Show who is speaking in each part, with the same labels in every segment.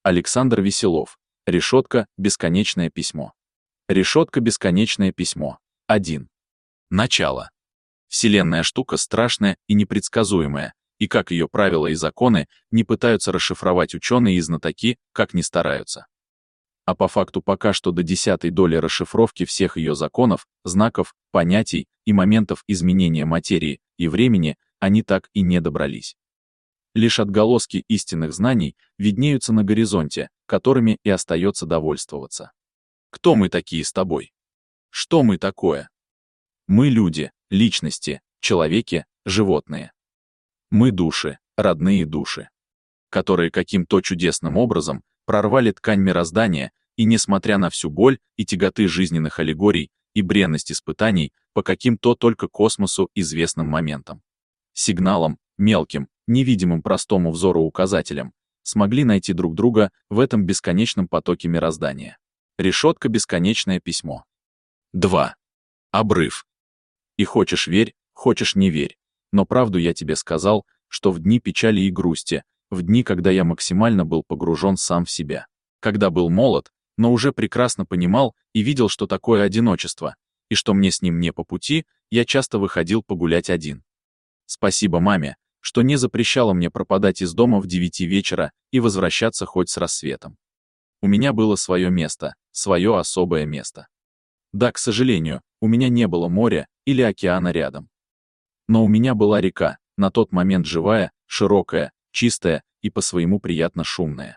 Speaker 1: Александр Веселов. Решетка. Бесконечное письмо. Решетка. Бесконечное письмо. 1. Начало. Вселенная штука страшная и непредсказуемая, и как ее правила и законы не пытаются расшифровать ученые и знатоки, как ни стараются. А по факту пока что до 10-й доли расшифровки всех ее законов, знаков, понятий и моментов изменения материи и времени они так и не добрались. Лишь отголоски истинных знаний виднеются на горизонте, которыми и остается довольствоваться. Кто мы такие с тобой? Что мы такое? Мы люди, личности, человеки, животные. Мы души, родные души, которые каким-то чудесным образом прорвали ткань мироздания и, несмотря на всю боль и тяготы жизненных аллегорий и бренность испытаний, по каким-то только космосу известным моментам, сигналам, мелким, невидимым простому взору указателям, смогли найти друг друга в этом бесконечном потоке мироздания. Решетка. Бесконечное письмо. 2. Обрыв. И хочешь верь, хочешь не верь, но правду я тебе сказал, что в дни печали и грусти, в дни, когда я максимально был погружен сам в себя, когда был молод, но уже прекрасно понимал и видел, что такое одиночество, и что мне с ним не по пути, я часто выходил погулять один. Спасибо маме, что не запрещала мне пропадать из дома в 9 вечера и возвращаться хоть с рассветом. У меня было свое место, свое особое место. Да, к сожалению, у меня не было моря или океана рядом. Но у меня была река, на тот момент живая, широкая, чистая и по-своему приятно шумная.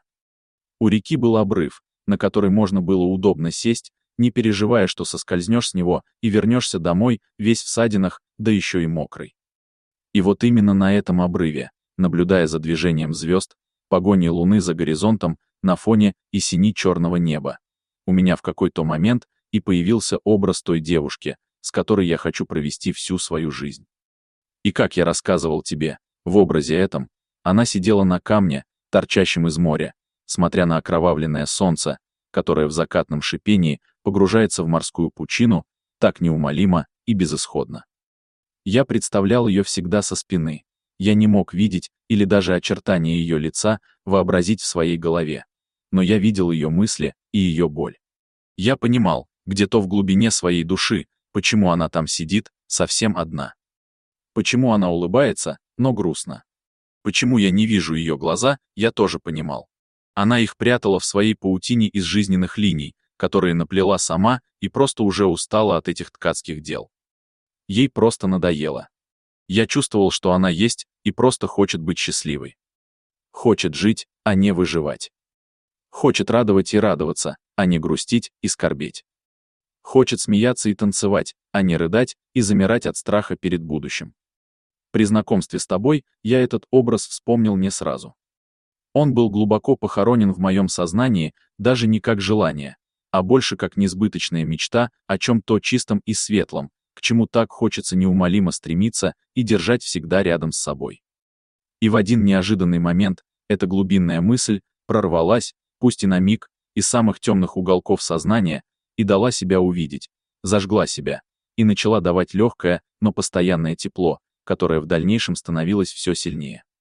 Speaker 1: У реки был обрыв, на который можно было удобно сесть, не переживая, что соскользнешь с него и вернешься домой весь в ссадинах, да еще и мокрый. И вот именно на этом обрыве, наблюдая за движением звезд, погоней луны за горизонтом, на фоне и сине-черного неба, у меня в какой-то момент и появился образ той девушки, с которой я хочу провести всю свою жизнь. И как я рассказывал тебе, в образе этом, она сидела на камне, торчащем из моря, смотря на окровавленное солнце, которое в закатном шипении погружается в морскую пучину, так неумолимо и безысходно. Я представлял ее всегда со спины, я не мог видеть или даже очертания ее лица вообразить в своей голове, но я видел ее мысли и ее боль. Я понимал, где-то в глубине своей души, почему она там сидит, совсем одна. Почему она улыбается, но грустно. Почему я не вижу ее глаза, я тоже понимал. Она их прятала в своей паутине из жизненных линий, которые наплела сама и просто уже устала от этих ткацких дел. Ей просто надоело. Я чувствовал, что она есть и просто хочет быть счастливой. Хочет жить, а не выживать. Хочет радовать и радоваться, а не грустить и скорбеть. Хочет смеяться и танцевать, а не рыдать и замирать от страха перед будущим. При знакомстве с тобой я этот образ вспомнил не сразу. Он был глубоко похоронен в моем сознании даже не как желание, а больше как несбыточная мечта о чем-то чистом и светлом, к чему так хочется неумолимо стремиться и держать всегда рядом с собой. И в один неожиданный момент эта глубинная мысль прорвалась, пусть и на миг, из самых темных уголков сознания, и дала себя увидеть, зажгла себя, и начала давать легкое, но постоянное тепло, которое в дальнейшем становилось все сильнее.